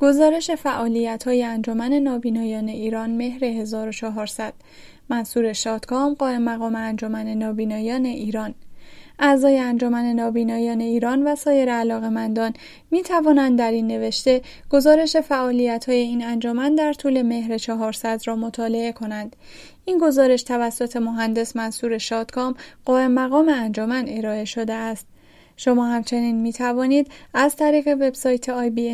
گزارش فعالیت‌های انجمن نابینایان ایران مهر 1400. منصور شادکام، قائم مقام انجمن نابینایان ایران. اعضای انجمن نابینایان ایران و سایر علاقه‌مندان می توانند در این نوشته گزارش فعالیت‌های این انجمن در طول مهر 400 را مطالعه کنند. این گزارش توسط مهندس منصور شادکام، قائم مقام انجمن ارائه شده است. شما همچنین می توانید از طریق وبسایت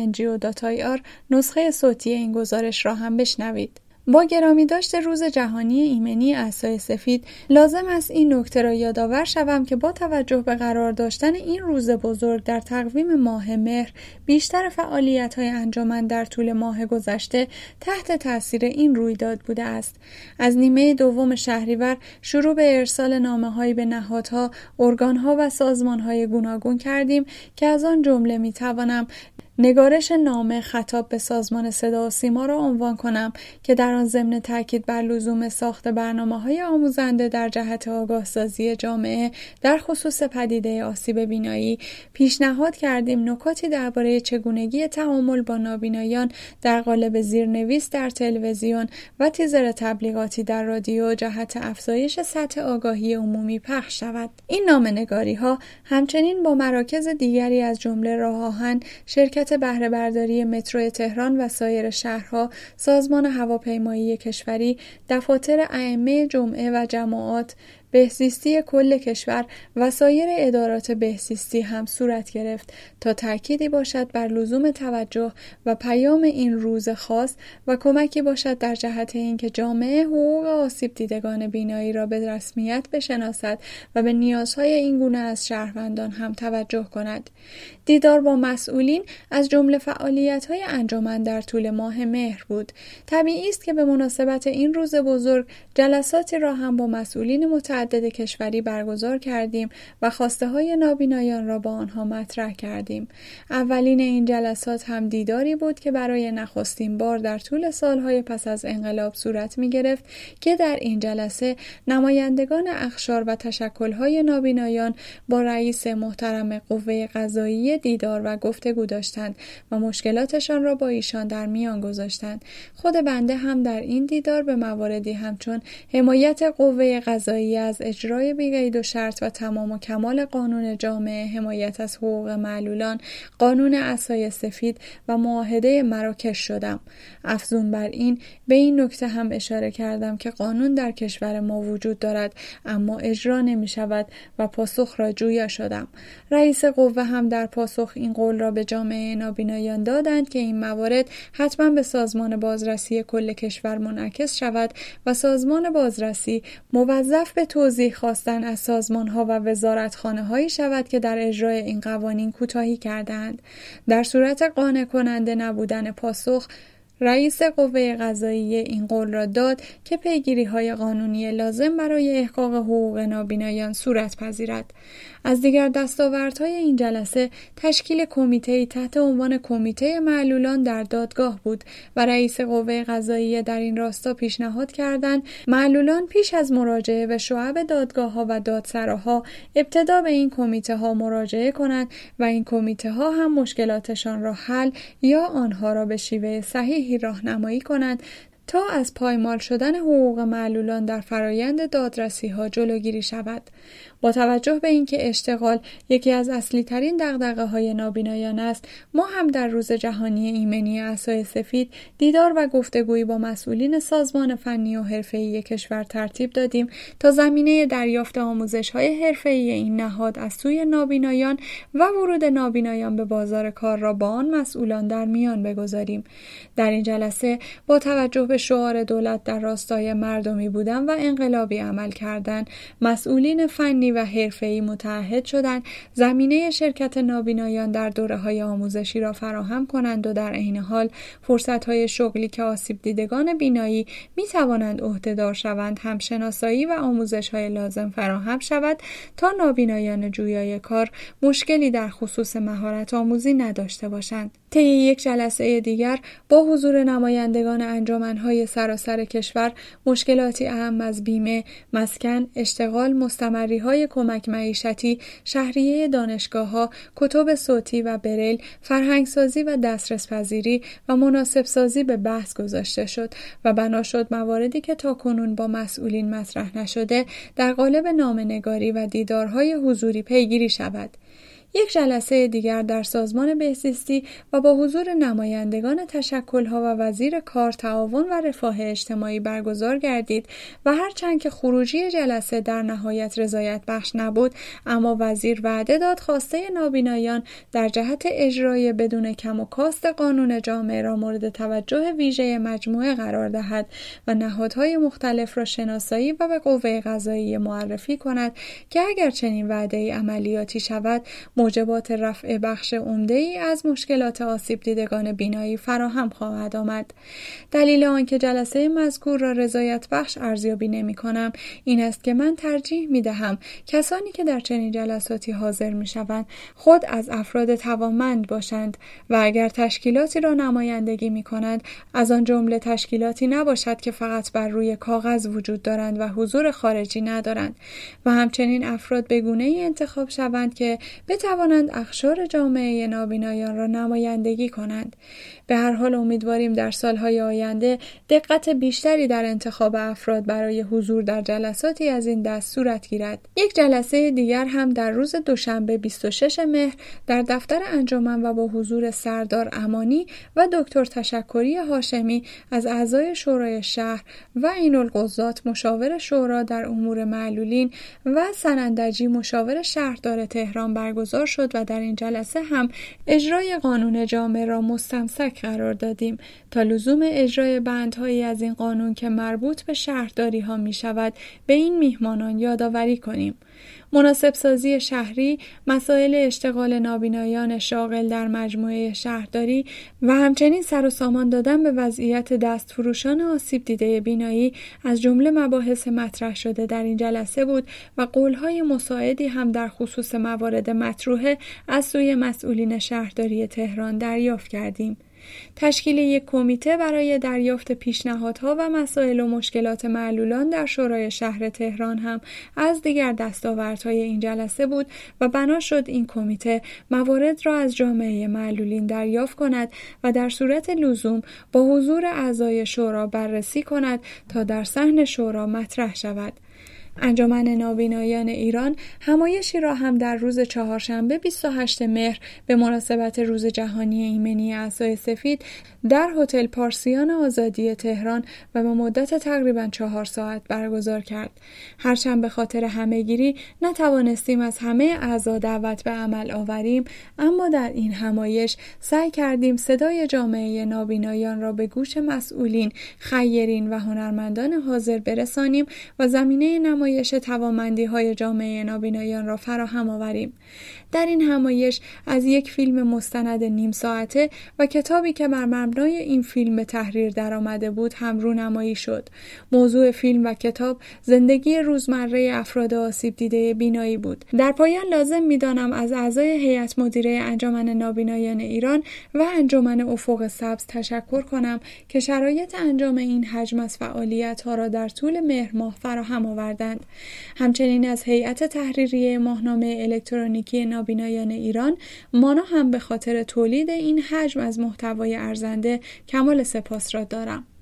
ibngo.ir نسخه صوتی این گزارش را هم بشنوید. با گرامی داشت روز جهانی ایمنی عصای سفید، لازم است این نکته را یادآور شوم که با توجه به قرار داشتن این روز بزرگ در تقویم ماه مهر، بیشتر فعالیت‌های انجمن در طول ماه گذشته تحت تاثیر این رویداد بوده است. از نیمه دوم شهریور شروع به ارسال نامه‌هایی به نهادها، ارگان‌ها و سازمان‌های گوناگون کردیم که از آن جمله می‌توانم نگارش نامه خطاب به سازمان صدا و سیما را عنوان کنم که در آن ضمن تاکید بر لزوم ساخت برنامه‌های آموزنده در جهت آگاهسازی جامعه در خصوص پدیده آسیب بینایی پیشنهاد کردیم نکاتی درباره چگونگی تعامل با نابینایان در قالب زیرنویس در تلویزیون و تیزر تبلیغاتی در رادیو جهت افزایش سطح آگاهی عمومی پخش شود. این نامه‌نگاری‌ها همچنین با مراکز دیگری از جمله راه آهن، شرکت بهره برداری مترو تهران و سایر شهرها، سازمان هواپیمایی کشوری، دفاتر ائمه جمعه و جماعات، بهزیستی کل کشور و سایر ادارات بهزیستی هم صورت گرفت تا تأکیدی باشد بر لزوم توجه و پیام این روز خاص و کمکی باشد در جهت اینکه جامعه حقوق آسیب دیدگان بینایی را به رسمیت بشناسد و به نیازهای این گونه از شهروندان هم توجه کند. دیدار با مسئولین از جمله فعالیت‌های انجمن در طول ماه مهر بود. طبیعی است که به مناسبت این روز بزرگ جلساتی را هم با مسئولین متعدد کشوری برگزار کردیم و خواسته‌های نابینایان را با آنها مطرح کردیم. اولین این جلسات هم دیداری بود که برای نخستین بار در طول سالهای پس از انقلاب صورت می‌گرفت که در این جلسه نمایندگان اقشار و تشکل‌های نابینایان با رئیس محترم قوه قضاییه دیدار و گفتگو داشتند و مشکلاتشان را با ایشان در میان گذاشتند. خود بنده هم در این دیدار به مواردی همچون حمایت قوه قضاییه از اجرای بی‌قید و شرط و تمام و کمال قانون جامعه، حمایت از حقوق معلولان، قانون عصای سفید و معاهده مراکش شدم. افزون بر این به این نکته هم اشاره کردم که قانون در کشور ما وجود دارد اما اجرا نمی شود و پاسخ را جویا شدم. رئیس قوه هم در پاسخ این قول را به جامعه نابینایان دادند که این موارد حتما به سازمان بازرسی کل کشور منعکس شود و سازمان بازرسی موظف به توضیح خواستن از سازمان‌ها و وزارتخانه‌هایی شود که در اجرای این قوانین کوتاهی کردند. در صورت قانع کننده نبودن پاسخ، رئیس قوه قضاییه این قول را داد که پیگیری‌های قانونی لازم برای احقاق حقوق نابینایان صورت پذیرد. از دیگر دستاوردهای این جلسه تشکیل کمیته‌ای تحت عنوان کمیته معلولان در دادگاه بود و رئیس قوه قضاییه در این راستا پیشنهاد کردند معلولان پیش از مراجعه به شعب دادگاه‌ها و دادسراها ابتدا به این کمیته‌ها مراجعه کنند و این کمیته‌ها هم مشکلاتشان را حل یا آنها را به شیوه صحیحی راهنمایی کنند تا از پایمال شدن حقوق معلولان در فرایند دادرسی‌ها جلوگیری شود. با توجه به اینکه اشتغال یکی از اصلی ترین دغدغه‌های نابینایان است، ما هم در روز جهانی ایمنی عصای سفید دیدار و گفتگویی با مسئولین سازمان فنی و حرفه‌ای کشور ترتیب دادیم تا زمینه دریافت آموزش‌های حرفه‌ای این نهاد از سوی نابینایان و ورود نابینایان به بازار کار را با آن مسئولان در میان بگذاریم. در این جلسه با توجه به شعار دولت در راستای مردمی بودن و انقلابی عمل کردن، مسئولین فنی و حرفه‌ای متعهد شدند زمینه شرکت نابینایان در دوره‌های آموزشی را فراهم کنند و در عین حال فرصت‌های شغلی که آسیب دیدگان بینایی می‌توانند عهده‌دار شوند هم شناسایی و آموزش‌های لازم فراهم شود تا نابینایان جویای کار مشکلی در خصوص مهارت آموزی نداشته باشند. طی یک جلسه دیگر با حضور نمایندگان انجمن‌های سراسر کشور مشکلاتی اهم از بیمه، مسکن، اشتغال، مستمری‌های کمک معیشتی، شهریه دانشگاه‌ها، کتب صوتی و بریل، فرهنگسازی و دسترس‌پذیری و مناسب‌سازی به بحث گذاشته شد و بنا شد مواردی که تاکنون با مسئولین مطرح نشده در قالب نامه‌نگاری و دیدارهای حضوری پیگیری شود. یک جلسه دیگر در سازمان بهزیستی و با حضور نمایندگان تشکل‌ها و وزیر کار، تعاون و رفاه اجتماعی برگزار گردید و هرچند که خروجی جلسه در نهایت رضایت بخش نبود، اما وزیر وعده داد خواسته نابینایان در جهت اجرای بدون کم و کاست قانون جامعه را مورد توجه ویژه مجموعه قرار دهد و نهادهای مختلف را شناسایی و به قوه قضاییه معرفی کند که اگر چنین وعده‌ای عملیاتی شود، موجبات رفع بخش عمده‌ای از مشکلات آسیب دیدگان بینایی فراهم خواهد آمد. دلیل آنکه جلسه مذکور را رضایت بخش ارزیابی نمی‌کنم این است که من ترجیح می‌دهم کسانی که در چنین جلساتی حاضر می‌شوند خود از افراد توانمند باشند و اگر تشکیلاتی را نمایندگی می‌کنند از آن جمله تشکیلاتی نباشد که فقط بر روی کاغذ وجود دارند و حضور خارجی ندارند و همچنین افراد به گونه‌ای انتخاب شوند که توانند اقشار جامعه نابینایان را نمایندگی کنند. به هر حال امیدواریم در سالهای آینده دقت بیشتری در انتخاب افراد برای حضور در جلساتی از این دست صورت گیرد. یک جلسه دیگر هم در روز دوشنبه 26 مهر در دفتر انجمن و با حضور سردار امانی و دکتر تشکری هاشمی از اعضای شورای شهر و عین‌القضات مشاور شورا در امور معلولین و سنندجی مشاور شهردار تهران برگزار شد و در این جلسه هم اجرای قانون جامعه را مستمسک قرار دادیم تا لزوم اجرای بندهایی از این قانون که مربوط به شهرداری ها می شود به این میهمانان یادآوری کنیم. مناسب سازی شهری، مسائل اشتغال نابینایان شاغل در مجموعه شهرداری و همچنین سر و سامان دادن به وضعیت دستفروشان آسیب دیده بینایی از جمله مباحث مطرح شده در این جلسه بود و قولهای مساعدی هم در خصوص موارد مطروحه از سوی مسئولین شهرداری تهران دریافت کردیم. تشکیل یک کمیته برای دریافت پیشنهادها و مسائل و مشکلات معلولان در شورای شهر تهران هم از دیگر دستاوردهای این جلسه بود و بنا شد این کمیته موارد را از جامعه معلولین دریافت کند و در صورت لزوم با حضور اعضای شورا بررسی کند تا در صحن شورا مطرح شود. انجمن نابینایان ایران همایشی را هم در روز چهارشنبه 28 مهر به مناسبت روز جهانی ایمنی عصای سفید در هتل پارسیان آزادی تهران و به مدت تقریباً 4 ساعت برگزار کرد. هرچند به خاطر همه‌گیری نتوانستیم از همه اعضا دعوت به عمل آوریم، اما در این همایش سعی کردیم صدای جامعه نابینایان را به گوش مسئولین، خیرین و هنرمندان حاضر برسانیم و زمینه نمایش توانمندی‌های جامعه نابینایان را فراهم آوریم. در این همایش از یک فیلم مستند نیم ساعته و کتابی که بر مبنای این فیلم به تحریر درآمده بود هم رونمایی شد. موضوع فیلم و کتاب زندگی روزمره افراد آسیب دیده بینایی بود. در پایان لازم می‌دانم از اعضای هیئت مدیره انجمن نابینایان ایران و انجمن افق سبز تشکر کنم که شرایط انجام این حجم از فعالیت‌ها را در طول مهر ماه فراهم آوردند. همچنین از هیئت تحریریه ماهنامه الکترونیکی نابینایان ایران مانا هم به خاطر تولید این حجم از محتوای ارزنده کمال سپاس را دارم.